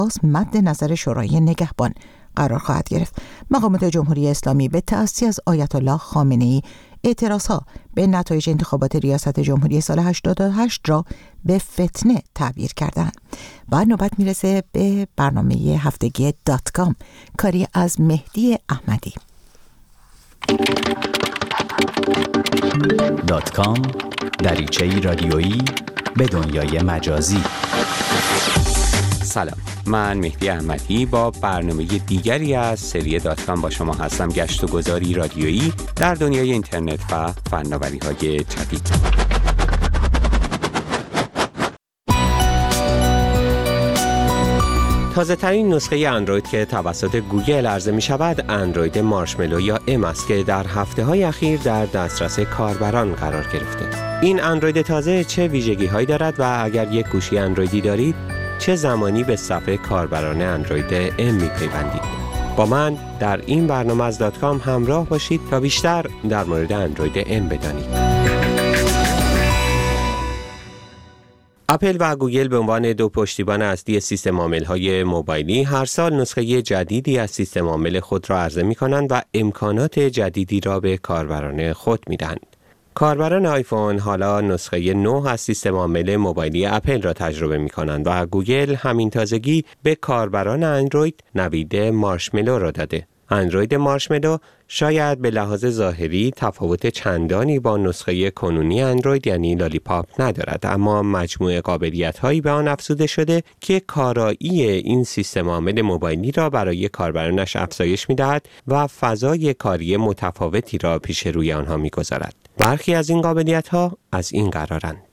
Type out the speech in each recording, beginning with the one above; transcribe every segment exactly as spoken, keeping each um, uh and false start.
مد نظر شورای نگهبان قرار خواهد گرفت. مقامات جمهوری اسلامی به تأسی از آیت الله خامنه‌ای اعتراضها به نتایج انتخابات ریاست جمهوری سال هشتاد و هشت را به فتنه تعبیر کردند. و نوبت میرسه به برنامه هفتگی دات کام، کاری از مهدی احمدی. دات کام، دریچه‌ای رادیویی به دنیای مجازی. سلام، من مهدی احمدی با برنامه دیگری از سری دات کام با شما هستم. گشت و گذاری رادیویی در دنیای اینترنت و فناوری‌های جدید. تازه ترین نسخه اندروید که توسط گوگل عرضه می شود اندروید مارشملو یا ام است که در هفته های اخیر در دسترس کاربران قرار گرفته. این اندروید تازه چه ویژگی هایی دارد و اگر یک گوشی اندرویدی دارید چه زمانی به صفحه کاربران اندروید ام می پیوندید؟ با من در این برنامه از دات کام همراه باشید تا بیشتر در مورد اندروید ام بدانید. اپل و گوگل به عنوان دو پشتیبان اصلی سیستم عامل‌های موبایلی هر سال نسخه جدیدی از سیستم عامل خود را عرضه می‌کنند و امکانات جدیدی را به کاربران خود می‌دهند. کاربران آیفون حالا نسخه نه از سیستم عامل موبایلی اپل را تجربه می‌کنند و گوگل همین تازگی به کاربران اندروید نوید مارشملو را داده. اندروید مارشملو شاید به لحاظ ظاهری تفاوت چندانی با نسخه کنونی اندروید یعنی لالیپاپ ندارد، اما مجموعه قابلیت‌هایی به آن افزوده شده که کارایی این سیستم عامل موبایلی را برای کاربرانش افزایش می‌دهد و فضای کاری متفاوتی را پیش روی آنها می‌گذارد. برخی از این قابلیت‌ها از این قرارند: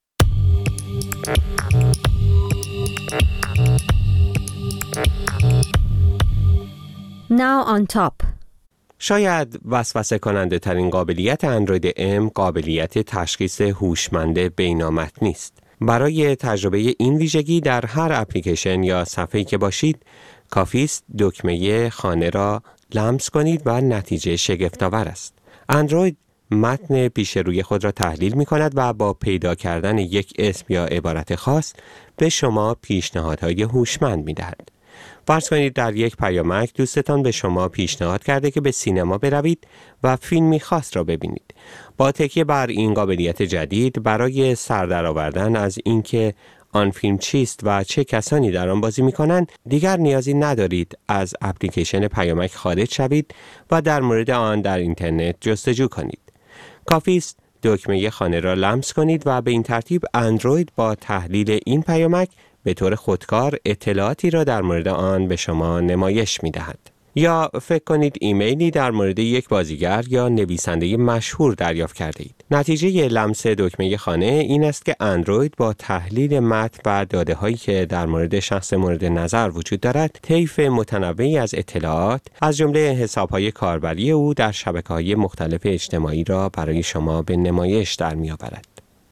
Now on top. شاید وسوسه کننده ترین قابلیت اندروید ام قابلیت تشخیص هوشمند بینامتنی است. برای تجربه این ویژگی در هر اپلیکیشن یا صفحه‌ای که باشید کافی است دکمه خانه را لمس کنید و نتیجه شگفت‌آور است. اندروید متن پیش روی خود را تحلیل می کند و با پیدا کردن یک اسم یا عبارت خاص به شما پیشنهادهای هوشمند می دهد. فرض کنید در یک پیامک دوستتان به شما پیشنهاد کرده که به سینما بروید و فیلمی خاص را ببینید. با تکیه بر این قابلیت جدید برای سر درآوردن از اینکه آن فیلم چیست و چه کسانی در آن بازی می‌کنند دیگر نیازی ندارید از اپلیکیشن پیامک خارج شوید و در مورد آن در اینترنت جستجو کنید. کافی است دکمه خانه را لمس کنید و به این ترتیب اندروید با تحلیل این پیامک به طور خودکار اطلاعاتی را در مورد آن به شما نمایش می‌دهد. یا فکر کنید ایمیلی در مورد یک بازیگر یا نویسنده مشهور دریافت کرده اید. نتیجه لمس دکمه خانه این است که اندروید با تحلیل متن و داده‌هایی که در مورد شخص مورد نظر وجود دارد، طیف متنوعی از اطلاعات از جمله حساب‌های کاربری او در شبکه‌های مختلف اجتماعی را برای شما به نمایش در می‌آورد.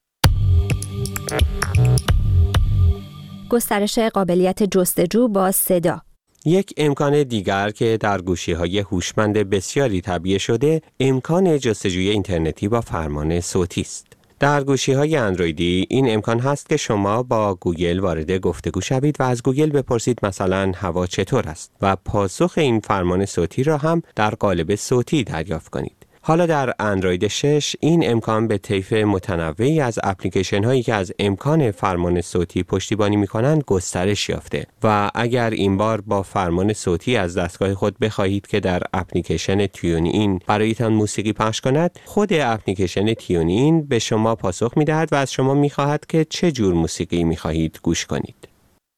گسترش قابلیت جستجو با صدا. یک امکان دیگر که در گوشی‌های هوشمند بسیاری تعبیه شده، امکان جستجوی اینترنتی با فرمان صوتی است. در گوشی‌های اندرویدی این امکان هست که شما با گوگل وارد گفتگو شوید و از گوگل بپرسید مثلا هوا چطور است و پاسخ این فرمان صوتی را هم در قالب صوتی دریافت کنید. حالا در اندروید شش این امکان به طیف متنوعی از اپلیکیشن هایی که از امکان فرمان صوتی پشتیبانی می کنند گسترش یافته و اگر این بار با فرمان صوتی از دستگاه خود بخواهید که در اپلیکیشن تیون این برایتان موسیقی پخش کند، خود اپلیکیشن تیون این به شما پاسخ می دهد و از شما می خواهد که چه جور موسیقی می خواهید گوش کنید.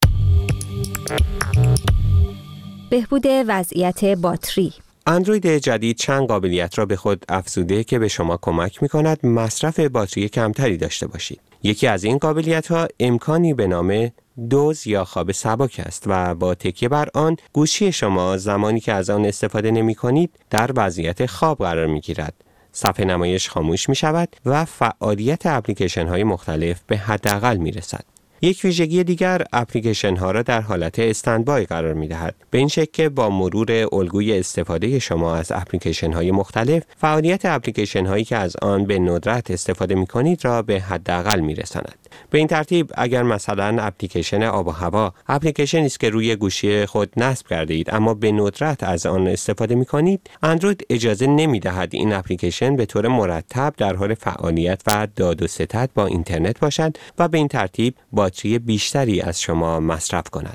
بهبود وضعیت باتری. اندروید جدید چند قابلیت را به خود افزوده که به شما کمک می‌کند مصرف باتری کمتری داشته باشید. یکی از این قابلیت‌ها امکانی به نام دوز یا خواب سبک است و با تکیه بر آن گوشی شما زمانی که از آن استفاده نمی‌کنید در وضعیت خواب قرار می‌گیرد. صفحه نمایش خاموش می‌شود و فعالیت اپلیکیشن‌های مختلف به حداقل می‌رسد. یک ویژگی دیگر اپلیکیشن ها را در حالت استندبای قرار می دهد. به این شکل که با مرور الگوی استفاده شما از اپلیکیشن های مختلف، فعالیت اپلیکیشن هایی که از آن به ندرت استفاده می کنید را به حداقل می رساند. به این ترتیب اگر مثلا اپلیکیشن آب و هوا اپلیکیشنی است که روی گوشی خود نصب کرده اید اما به ندرت از آن استفاده می کنید، اندروید اجازه نمی دهد این اپلیکیشن به طور مرتب در حال فعالیت و داد و ستد با اینترنت باشد و به این ترتیب باتری بیشتری از شما مصرف کند.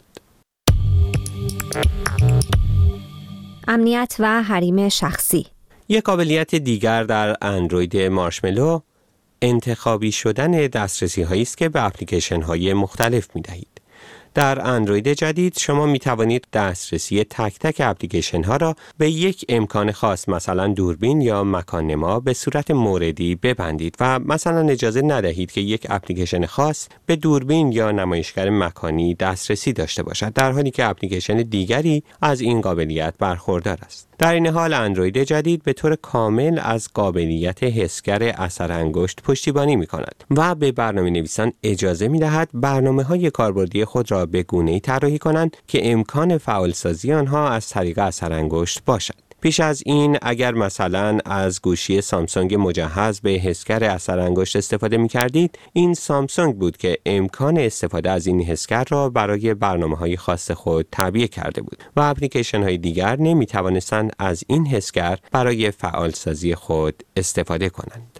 امنیت و حریم شخصی. یک قابلیت دیگر در اندروید مارشملو انتخابی شدن دسترسی هایی است که به اپلیکیشن های مختلف می دهید. در اندروید جدید شما می توانید دسترسی تک تک اپلیکیشن ها را به یک امکان خاص، مثلا دوربین یا مکان نما، به صورت موردی ببندید و مثلا اجازه ندهید که یک اپلیکیشن خاص به دوربین یا نمایشگر مکانی دسترسی داشته باشد، در حالی که اپلیکیشن دیگری از این قابلیت برخوردار است. در این حال اندروید جدید به طور کامل از قابلیت حسگر اثر انگشت پشتیبانی می کند و به برنامه نویسان اجازه می دهد برنامه های کاربردی خود را به گونه‌ای طراحی کنند که امکان فعالسازی آنها از طریق اثر انگشت باشد. پیش از این اگر مثلا از گوشی سامسونگ مجهز به حسگر اثر انگشت استفاده می کردید، این سامسونگ بود که امکان استفاده از این حسگر را برای برنامه‌های خاص خود تعبیه کرده بود و اپلیکیشن های دیگر نمی توانستند از این حسگر برای فعالسازی خود استفاده کنند.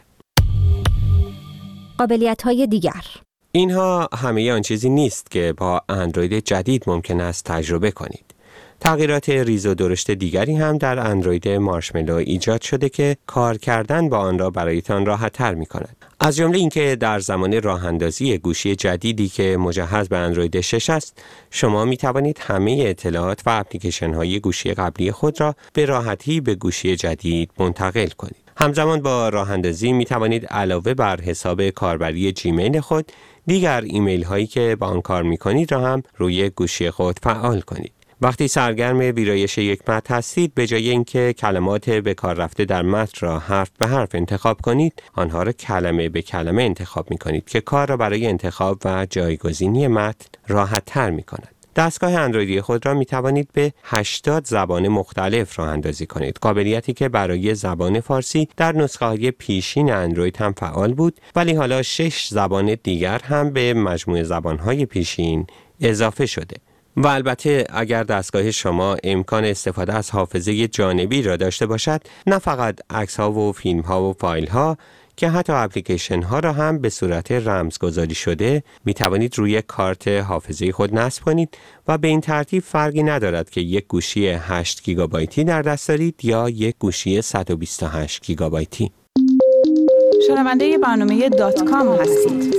قابلیت‌های دیگر. اینها همه آن چیزی نیست که با اندروید جدید ممکن است تجربه کنید. تغییرات ریز و درشت دیگری هم در اندروید مارشملو ایجاد شده که کار کردن با آن را برایتان راحت تر می کند. از جمله اینکه در زمان راه اندازی گوشی جدیدی که مجهز به اندروید شش است، شما می توانید همه اطلاعات و اپلیکیشن های گوشی قبلی خود را به راحتی به گوشی جدید منتقل کنید. همزمان با راه اندازی می توانید علاوه بر حساب کاربری جیمیل خود، دیگر ایمیل هایی که با آن کار می کنید را هم روی گوشی خود فعال کنید. وقتی سرگرم ویرایش یک متن هستید، به جای اینکه کلمات به کار رفته در متن را حرف به حرف انتخاب کنید، آنها را کلمه به کلمه انتخاب می کنید که کار را برای انتخاب و جایگزینی متن راحت تر می کند. دستگاه اندرویدی خود را می توانید به هشتاد زبان مختلف راه اندازی کنید، قابلیتی که برای زبان فارسی در نسخه های پیشین اندروید هم فعال بود، ولی حالا شش زبان دیگر هم به مجموعه زبانهای پیشین اضافه شده. و البته اگر دستگاه شما امکان استفاده از حافظه جانبی را داشته باشد، نه فقط عکس ها و فیلم ها و فایل ها که حتی اپلیکیشن ها را هم به صورت رمزگذاری شده می توانید روی کارت حافظه خود نصب کنید و به این ترتیب فرقی ندارد که یک گوشی هشت گیگابایتی در دست دارید یا یک گوشی صد و بیست و هشت گیگابایتی. شنونده برنامه دات کام هستید.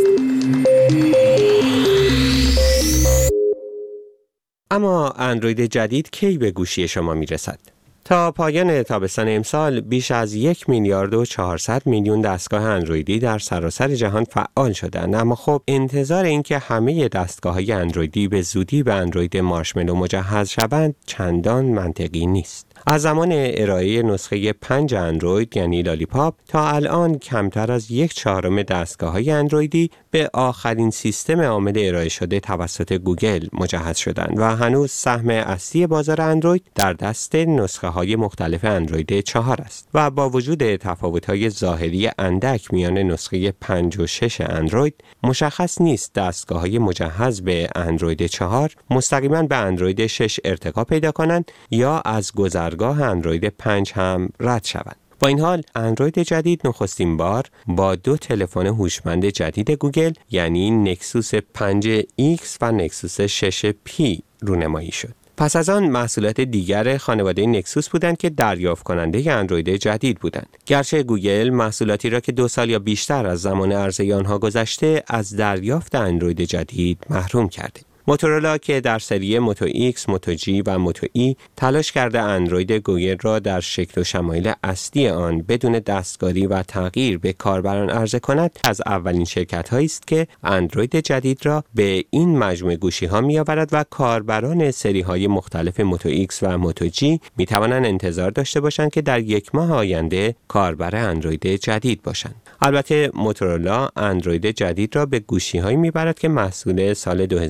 اما اندروید جدید کی به گوشی شما می رسد؟ تا پایان تابستان امسال بیش از یک میلیارد و چهارصد میلیون دستگاه اندرویدی در سراسر جهان فعال شدند، اما خب انتظار اینکه همه دستگاه‌های اندرویدی به زودی به اندروید مارشملو مجهز شوند چندان منطقی نیست. از زمان ارائه نسخه پنج اندروید یعنی لالیپاپ تا الان کمتر از یک چهارم دستگاه‌های اندرویدی به آخرین سیستم عامل ارائه شده توسط گوگل مجهز شدند و هنوز سهم اصلی بازار اندروید در دست نسخه های مختلف اندروید چهار است و با وجود تفاوت‌های ظاهری اندک میان نسخه پنج و شش اندروید، مشخص نیست دستگاه‌های مجهز به اندروید چهار مستقیما به اندروید شش ارتقا پیدا کنند یا از گذرگاه اندروید پنج هم رد شوند. با این حال اندروید جدید نخستین بار با دو تلفن هوشمند جدید گوگل یعنی نکسوس پنج ایکس و نکسوس شش پی رونمایی شد. پس از آن محصولات دیگر خانواده نکسوس بودند که دریافت کننده اندروید جدید بودند. گرچه گوگل محصولاتی را که دو سال یا بیشتر از زمان عرضه آنها گذشته از دریافت اندروید جدید محروم کرده. موتورولا که در سری موتو ایکس، موتو جی و موتو ای تلاش کرده اندروید گوگل را در شکل و شمایل اصلی آن بدون دستکاری و تغییر به کاربران عرضه کند، از اولین شرکت‌هایی است که اندروید جدید را به این مجموعه گوشی‌ها می‌آورد و کاربران سری‌های مختلف موتو ایکس و موتو جی می‌توانند انتظار داشته باشند که در یک ماه آینده کاربر اندروید جدید باشند. البته موتورولا اندروید جدید را به گوشی‌هایی می‌برد که محصول سال دو هزار و چهارده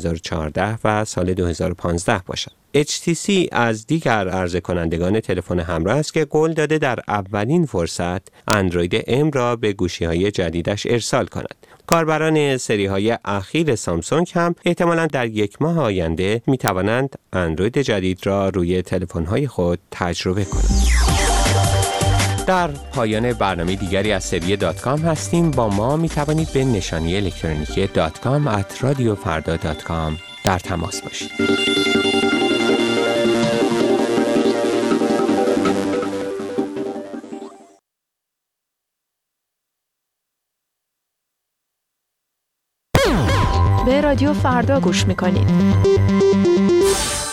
چهارده و سال دو هزار و پانزده باشد. اچ تی سی از دیگر عرضه کنندگان تلفن همراه است که قول داده در اولین فرصت اندروید ام را به گوشی‌های جدیدش ارسال کند. کاربران سری‌های اخیر سامسونگ هم احتمالاً در یک ماه آینده می‌توانند اندروید جدید را روی تلفن‌های خود تجربه کنند. در پایان برنامه دیگری از سری دات کام هستیم. با ما می توانید به نشانی الکترونیکی دات کام ات رادیو فردا دات کام در تماس باشید. به رادیو فردا گوش می کنید.